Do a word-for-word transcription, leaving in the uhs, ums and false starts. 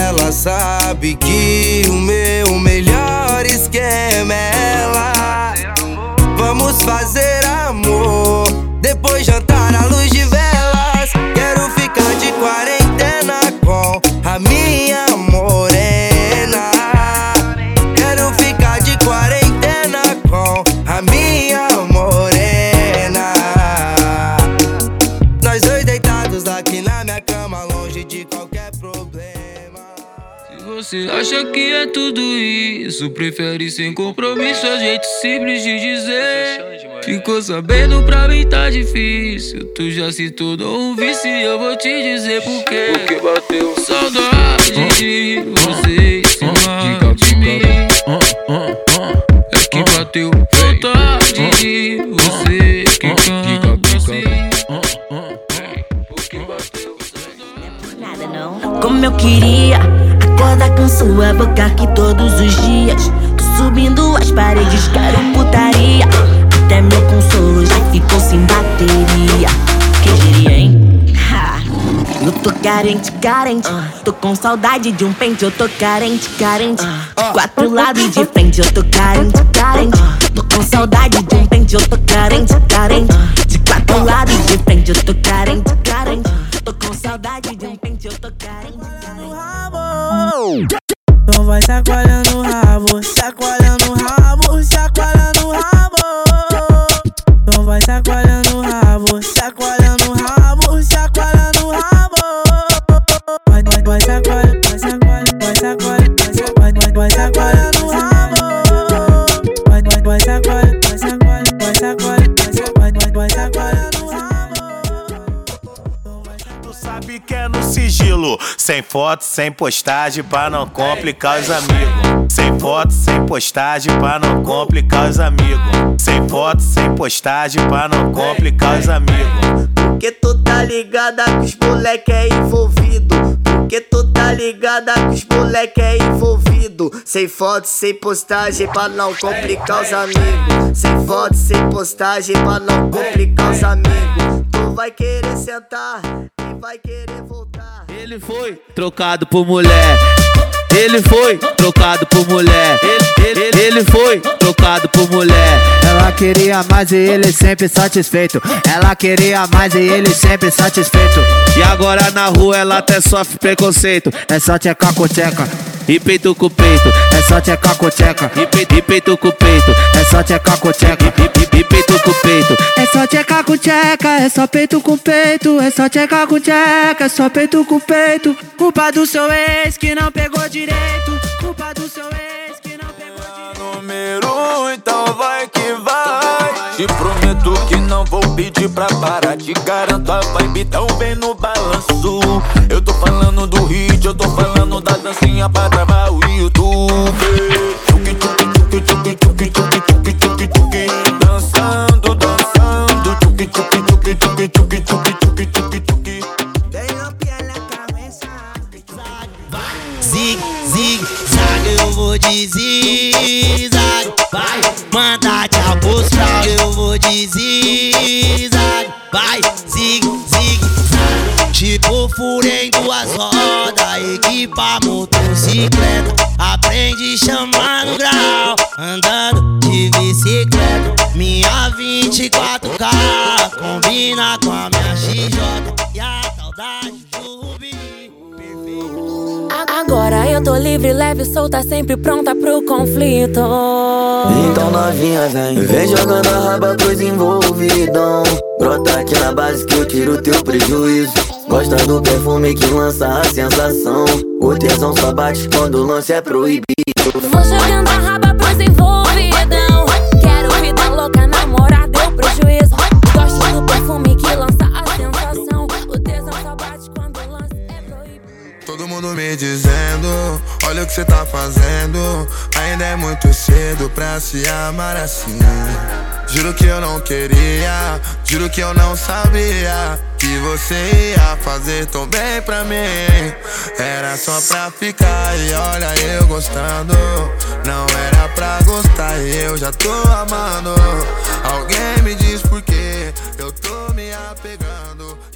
ela sabe que o meu melhor esquema é ela. Vamos fazer amor, depois jantar à luz de velas. Quero ficar de quarentena com a minha morena. Quero ficar de quarentena com a minha morena. Nós dois deitados aqui na minha cama, longe de qualquer problema. Se você acha que é tudo isso, prefere sem compromisso, é jeito simples de dizer. Ficou sabendo, pra mim tá difícil. Tu já se tornou um vício, eu vou te dizer por quê. Porque bateu saudade de você em cima de mim. É que bateu saudade de você que canta assim. Porque bateu nada não. Como eu queria acordar com sua boca aqui todos os dias. Tô subindo as paredes, quero putaria. Até meu consolo já ficou sem bateria. Quem diria, hein? Ha. Eu tô carente, carente. Tô com saudade de um pente. Eu tô carente, carente. De quatro lados e de frente. Eu tô carente, carente. Tô com saudade de um pente. Eu tô carente, carente. De quatro lados e de frente. Eu tô carente, carente. Tô com saudade de um pente. Eu tô carente, carente. Então vai chacoalhando o rabo, chacoalhando o rabo, chacoalhando o rabo. Então vai chacoalhando o rabo, chacoalhando o rabo, chacoalhando o rabo. Vai, vai, vai chacoalhando, vai chacoalhando, vai chacoalhando, vai, vai, vai chacoalhando o rabo. Vai, vai, vai chacoalhando, vai chacoalhando, vai chacoalhando, vai, vai, vai chacoalhando o rabo. Tu sabe que é no sigilo, sem foto, sem postagem, pra não complicar os amigos. Sem foto, sem postagem, pra não complicar os amigos. Sem foto, sem postagem, pra não complicar os amigos. Porque tu tá ligada que os moleque é envolvido. Porque tu tá ligada que os moleque é envolvido. Sem foto, sem postagem, pra não complicar os amigos. Sem foto, sem postagem, pra não complicar os amigos. Tu vai querer sentar e vai querer voltar. Ele foi trocado por mulher. Ele foi trocado por mulher. Ele, ele, ele foi trocado por mulher. Ela queria mais e ele sempre satisfeito. Ela queria mais e ele sempre satisfeito. E agora na rua ela até sofre preconceito. É só tchecar com tcheca e peito com peito. É só tchecar com tcheca e peito, e peito com peito. É só tchecar com tcheca e, e, e peito com peito. É só tchecar com tcheca, é só peito com peito. É só tchecar com tcheca, é só peito com peito. Culpa do seu ex que não pegou direito. Culpa do seu ex que não pegou direito. Número, então vai que vai. Te prometo que não vou pedir pra parar. Te garanto a vibe tão bem no balanço. Eu tô falando do hit, eu tô falando da dancinha pra travar o YouTube. Tchuki, tchuki, tchuki, tchuki, tchuki, tchuki, tchuki, tchuki, tchuki. Dançando, dançando. Tchuki, tchuki, tchuki, tchuki, tchuki, tchuki, tchuki, tchuki, tchuki. Zig, zig, zag, eu vou de zig-zag. Vai, manda te buscar, eu vou de zig-zag. Vai, zig, zig, zag. Tipo furei em duas rodas, equipa motocicleta. Aprende chamando grau, andando de bicicleta. Minha vinte e quatro K combina com a minha X J. E a saudade do Rubi. Agora eu tô livre, leve, solta, sempre pronta pro conflito. Então novinha vem, vem jogando a raba pros envolvidão. Brota aqui na base que eu tiro teu prejuízo. Gosta do perfume que lança a sensação. O tesão só bate quando o lance é proibido. Vou jogando a raba pros envolvidão. Quero vida louca, namorar deu prejuízo. Gosto do perfume que lança a sensação. O tesão só bate quando o lance é proibido. Todo mundo me dizendo, olha o que cê tá fazendo. Ainda é muito cedo pra se amar assim. Juro que eu não queria, juro que eu não sabia que você ia fazer tão bem pra mim. Era só pra ficar e olha eu gostando. Não era pra gostar e eu já tô amando. Alguém me diz por que eu tô me apegando.